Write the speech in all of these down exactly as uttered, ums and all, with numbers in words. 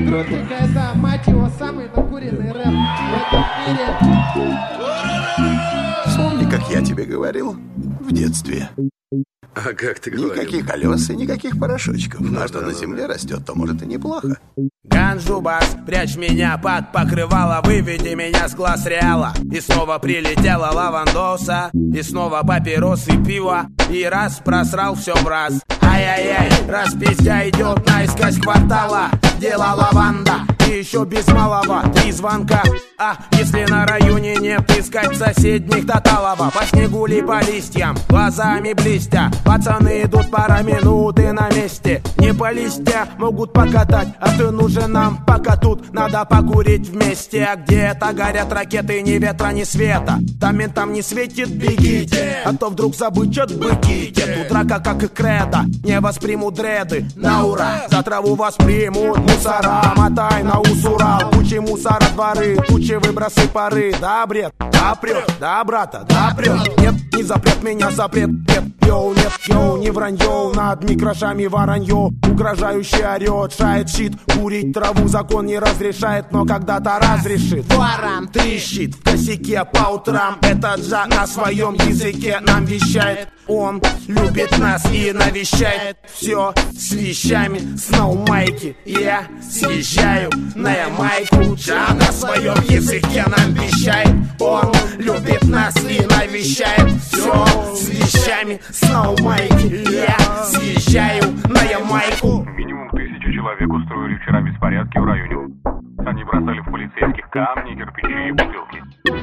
крутенько, это, мать его, самый накуренный рэп в этом мире. Вспомни, как я тебе говорил в детстве. А как ты говорил? Никаких колес и никаких порошочков. А что на земле растет, то может и неплохо. Ганджубас, прячь меня под покрывало, выведи меня с глаз реала. И снова прилетела лавандоса, и снова папирос и пиво. И раз просрал все в раз. Ай-яй-яй, раз пиздя идет наискось квартала. Дело лаванда, и еще без малого три звонка. А если на районе нет, искать соседних Таталова. По снегу ли по листьям, глазами блестя. Пацаны идут пара минут и на месте. Не по листья могут покатать, а ты нужен нам, пока тут надо покурить вместе. А где-то горят ракеты, ни ветра, ни света. Там ментам не светит, бегите, а то вдруг забычат быките. Тут рака, как и кредо, не воспримут дреды на ура. За траву воспримут мусора, мотай на ус Урал. Кучи мусора дворы, тучи выбросы пары. Да, бред, да, прет, да, брата, да, прет. Нет, не запрет меня, запрет, нет. Йоу, нет, йоу, не вранье. Над микрошами воронье угрожающе орет, шает щит. Курить траву закон не разрешает, но когда-то разрешит. Ворам трещит в косяке по утрам. Этот же на своем языке нам вещает. Он любит нас и навещает. Все с вещами, сноумайки. Я съезжаю на Ямайку. Джа на своем языке нам вещает. Он любит нас и навещает. Все с вещами, сноумайки. Я съезжаю на Ямайку. Минимум тысячу человек устроили вчера беспорядки в районе. Они бросали в полицейских камни, кирпичи и бутылки.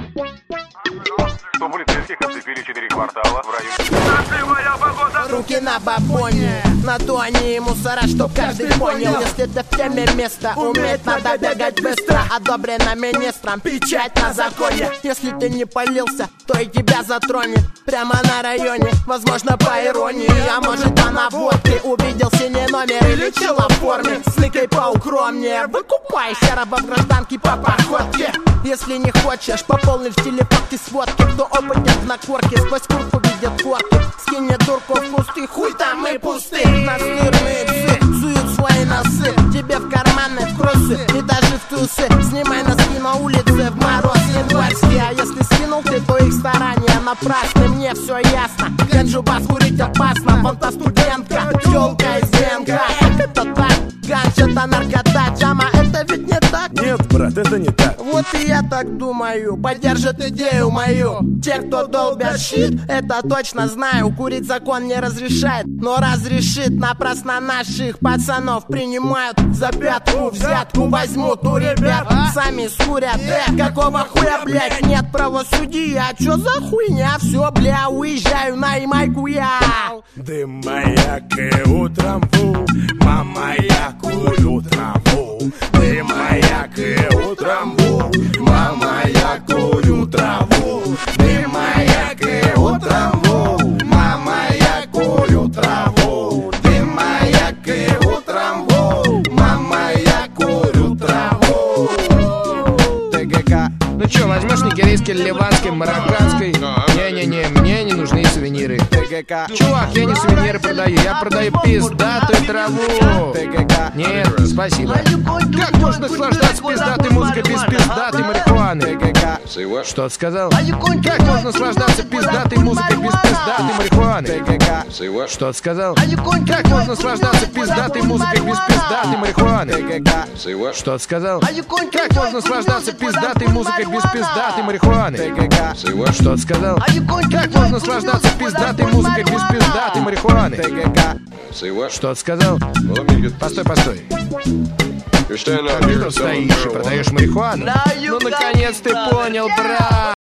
Сто полицейских оцепили четыре квартала в районе. Руки на бабоне, на то они и мусора, чтоб каждый понял. Если ты в теме места, уметь надо бегать быстро. Одобрено министром, печать на законе. Если ты не полился, то и тебя затронет. Прямо на районе, возможно по иронии, а может по наводке. Увидел синий номер и лечила в форме. С лыкой поукромнее, выкупай серого в гражданке по походке. Если не хочешь, пополни в телефонке сводки. Кто опытен в накорке, сквозь куртку видит фотки. Скинет дурку в кусты, хуй там мы пусты. Настырные псы суют свои носы тебе в карманы, в кроссы и даже в тусы. Снимай носки на улице в мороз январский. А если скинул ты, то их старания напрасны. Мне все ясно, ганджубас курить опасно. Вон та студентка, тёлка из ДНК. Как это так? Ганж это наркота, Джама, это ведь не так? Нет, брат, это не так. Вот и я так думаю, поддержит идею мою. Те, кто долбят щит, это точно знаю. Курить закон не разрешает, но разрешит. Напрасно наших пацанов принимают за пятку, взятку возьмут у ребят. Сами скурят, э, какого хуя, блядь, нет правосудия. А чё за хуйня? Все, бля, уезжаю на Ямайку я. Дым маяк и утром ву, мама, я курю траву. Дым маяк и утром ву, мама, я курю траву. Дым маяк и утром ву, мама, я курю траву. Дым маяк и утром ву, мама, я курю траву. ТГК. Ну чё, возьмешь нигерийский, ливанский, марокканский? Не-не-не, мне не нужны сувениры. ТГК. Чувак, я не сувениры продаю, я продаю пиздатую траву. ТГК. Нет, спасибо. Как можно наслаждаться пиздатой музыкой без пиздатой марихуаны? ТГК. Что ты сказал? Как можно наслаждаться пиздатой музыкой без пиздатой марихуаны? ТГК. Что ты сказал? Как можно наслаждаться пиздатой музыкой без пиздатой марихуаны? ТГК. Что ты сказал? Как можно наслаждаться пиздатой музыкой без пиздатой марихуаны? ТГК. Что ты сказал? Как можно наслаждаться пиздатой музыкой без пиздатой марихуаны? ТГК. Что ты сказал? Постой, постой. Ты что стоишь и продаешь марихуану? Ну, наконец ты понял, брат!